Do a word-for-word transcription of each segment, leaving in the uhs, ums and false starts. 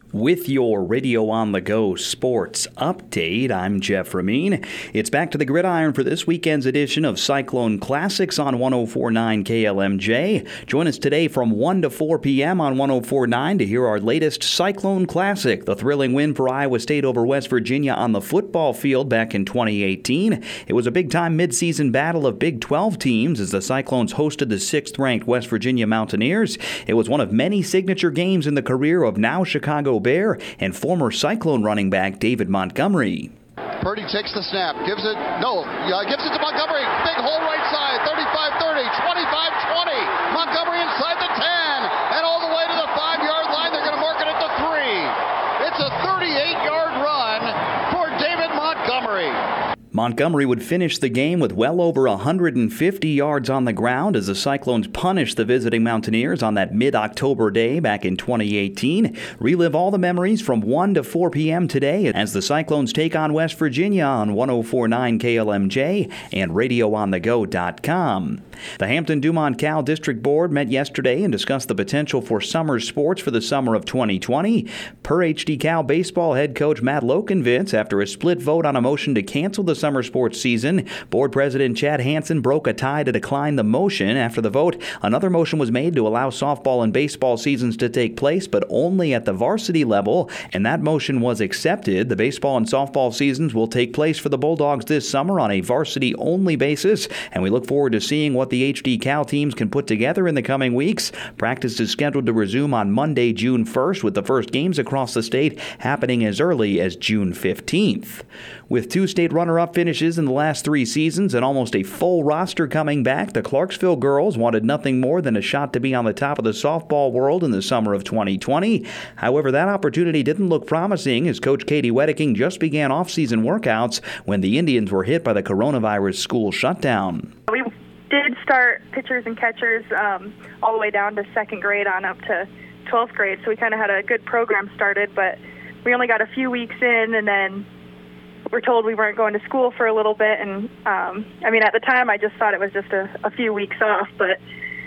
With your Radio on the Go sports update, I'm Jeff Ramin. It's back to the gridiron for this weekend's edition of Cyclone Classics on one oh four point nine K L M J. Join us today from one to four p.m. on one oh four point nine to hear our latest Cyclone Classic, the thrilling win for Iowa State over West Virginia on the football field back in twenty eighteen. It was a big-time midseason battle of Big twelve teams as the Cyclones hosted the sixth-ranked West Virginia Mountaineers. It was one of many signature games in the career of now Chicago Bear and former Cyclone running back David Montgomery. Purdy takes the snap, gives it, no, uh, gives it to Montgomery, big hole right side, thirty-five thirty, twenty-five twenty, Montgomery inside the ten, and all the way to the five-yard line, they're going to mark it at the three. It's a thirty-eight-yard run for David Montgomery. Montgomery would finish the game with well over one hundred fifty yards on the ground as the Cyclones punished the visiting Mountaineers on that mid-October day back in twenty eighteen. Relive all the memories from one to four p.m. today as the Cyclones take on West Virginia on one oh four point nine K L M J and radio on the go dot com. The Hampton-Dumont Cal District Board met yesterday and discussed the potential for summer sports for the summer of twenty twenty. Per H D Cal baseball head coach Matt Lokenvitz, after a split vote on a motion to cancel the summer sports season, Board President Chad Hansen broke a tie to decline the motion. After the vote, another motion was made to allow softball and baseball seasons to take place, but only at the varsity level, and that motion was accepted. The baseball and softball seasons will take place for the Bulldogs this summer on a varsity-only basis, and we look forward to seeing what the H D Cal teams can put together in the coming weeks. Practice is scheduled to resume on Monday, June first, with the first games across the state happening as early as June fifteenth. With two state runner-up finishes in the last three seasons and almost a full roster coming back, the Clarksville girls wanted nothing more than a shot to be on the top of the softball world in the summer of twenty twenty. However, that opportunity didn't look promising as Coach Katie Wedeking just began off-season workouts when the Indians were hit by the coronavirus school shutdown. We did start pitchers and catchers um, all the way down to second grade on up to twelfth grade, so we kind of had a good program started, but we only got a few weeks in, and then we're told we weren't going to school for a little bit. And um, I mean, at the time, I just thought it was just a, a few weeks off, but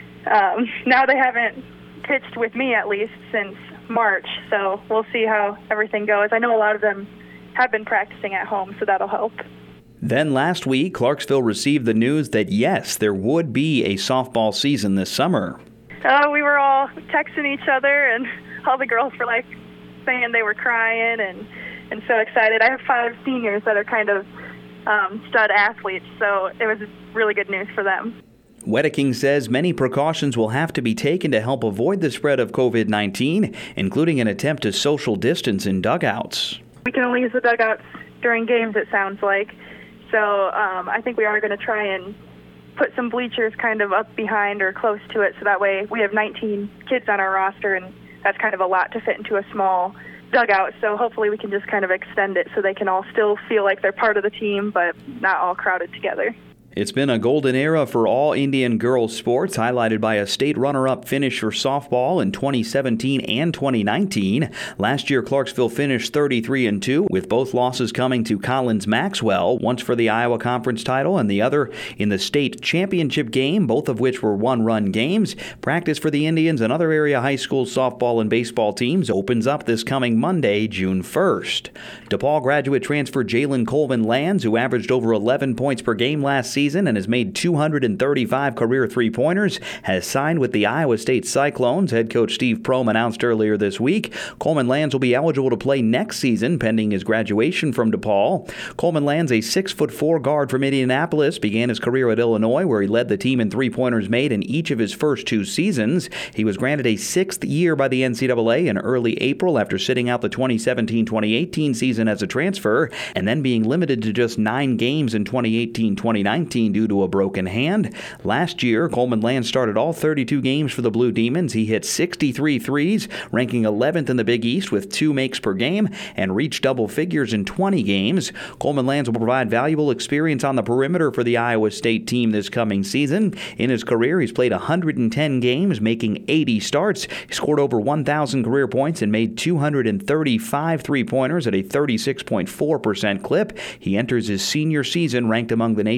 um, now they haven't pitched with me at least since March, so we'll see how everything goes. I know a lot of them have been practicing at home, so that'll help. Then last week, Clarksville received the news that, yes, there would be a softball season this summer. Uh, we were all texting each other, and all the girls were, like, saying they were crying and, and so excited. I have five seniors that are kind of um, stud athletes, so it was really good news for them. Wedeking says many precautions will have to be taken to help avoid the spread of covid nineteen, including an attempt to social distance in dugouts. We can only use the dugouts during games, it sounds like. So um, I think we are going to try and put some bleachers kind of up behind or close to it, so that way we have nineteen kids on our roster, and that's kind of a lot to fit into a small dugout. So hopefully we can just kind of extend it so they can all still feel like they're part of the team, but not all crowded together. It's been a golden era for all Indian girls sports, highlighted by a state runner-up finish for softball in twenty seventeen and twenty nineteen. Last year, Clarksville finished thirty-three and two, with both losses coming to Collins Maxwell, once for the Iowa Conference title and the other in the state championship game, both of which were one-run games. Practice for the Indians and other area high school softball and baseball teams opens up this coming Monday, June first. DePaul graduate transfer Jalen Coleman Lands, who averaged over eleven points per game last season, season and has made two hundred thirty-five career three-pointers, has signed with the Iowa State Cyclones. Head coach Steve Prohm announced earlier this week Coleman Lands will be eligible to play next season pending his graduation from DePaul. Coleman Lands, a six foot four guard from Indianapolis, began his career at Illinois, where he led the team in three-pointers made in each of his first two seasons. He was granted a sixth year by the N C double A in early April after sitting out the twenty seventeen twenty eighteen season as a transfer and then being limited to just nine games in twenty eighteen twenty nineteen due to a broken hand. Last year, Coleman Lands started all thirty-two games for the Blue Demons. He hit sixty-three threes, ranking eleventh in the Big East with two makes per game, and reached double figures in twenty games. Coleman Lands will provide valuable experience on the perimeter for the Iowa State team this coming season. In his career, he's played one hundred ten games, making eighty starts. He scored over one thousand career points and made two hundred thirty-five three-pointers at a thirty-six point four percent clip. He enters his senior season ranked among the nation's top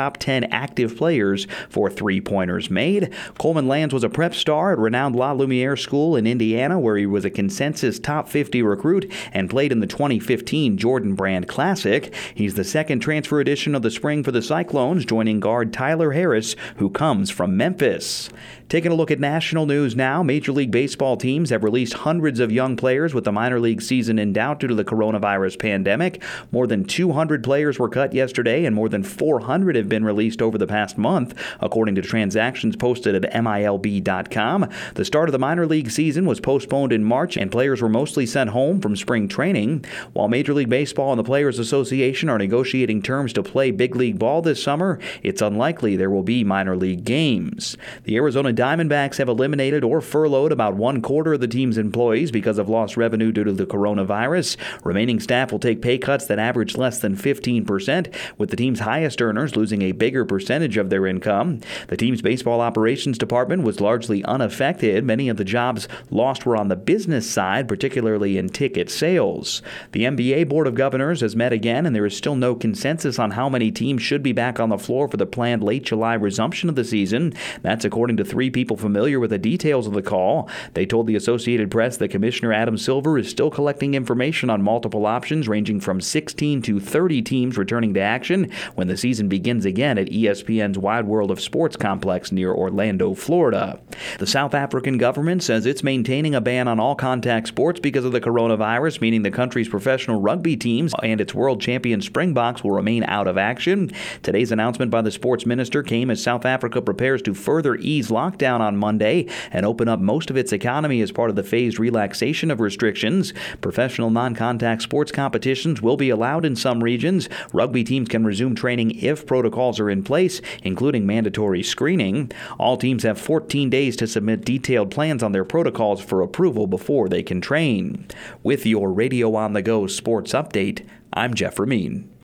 top ten active players for three-pointers made. Coleman Lands was a prep star at renowned La Lumiere School in Indiana, where he was a consensus top fifty recruit and played in the twenty fifteen Jordan Brand Classic. He's the second transfer addition of the spring for the Cyclones, joining guard Tyler Harris, who comes from Memphis. Taking a look at national news now, Major League Baseball teams have released hundreds of young players with the minor league season in doubt due to the coronavirus pandemic. More than two hundred players were cut yesterday, and more than four hundred have been released over the past month, according to transactions posted at M I L B dot com. The start of the minor league season was postponed in March, and players were mostly sent home from spring training. While Major League Baseball and the Players Association are negotiating terms to play big league ball this summer, it's unlikely there will be minor league games. The Arizona Diamondbacks have eliminated or furloughed about one quarter of the team's employees because of lost revenue due to the coronavirus. Remaining staff will take pay cuts that average less than fifteen percent, with the team's highest earners losing a bigger percentage of their income. The team's baseball operations department was largely unaffected. Many of the jobs lost were on the business side, particularly in ticket sales. The N B A Board of Governors has met again, and there is still no consensus on how many teams should be back on the floor for the planned late July resumption of the season. That's according to three people familiar with the details of the call. They told the Associated Press that Commissioner Adam Silver is still collecting information on multiple options ranging from sixteen to thirty teams returning to action when the season begins again at E S P N's Wide World of Sports complex near Orlando, Florida. The South African government says it's maintaining a ban on all contact sports because of the coronavirus, meaning the country's professional rugby teams and its world champion Springboks will remain out of action. Today's announcement by the sports minister came as South Africa prepares to further ease lockdown on Monday and open up most of its economy as part of the phased relaxation of restrictions. Professional non-contact sports competitions will be allowed in some regions. Rugby teams can resume training if protocols are in place, including mandatory screening. All teams have fourteen days to submit detailed plans on their protocols for approval before they can train. With your Radio on the Go sports update, I'm Jeff Ramin.